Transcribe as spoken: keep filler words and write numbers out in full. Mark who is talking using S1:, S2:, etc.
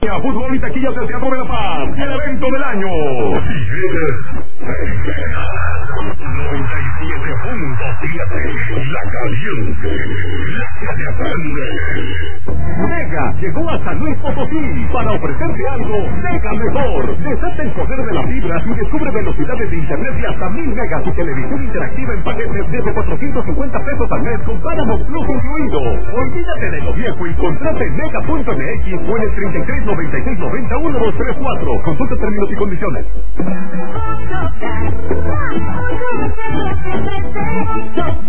S1: Fútbol y taquillas del Teatro de la Paz, el evento del año. noventa y siete punto siete, la caliente, la que te prende. Mega llegó a San Luis Potosí para ofrecerte algo mega mejor. Desata el poder de la fibra y descubre velocidades de internet de hasta mil megas y televisión interactiva en paquetes desde cuatrocientos cincuenta pesos al mes con Paramount Plus incluido. Olvídate de lo viejo y contrate en mega punto m x o en el treinta y tres noventa y seis noventa uno dos tres cuatro. Consulta términos y condiciones.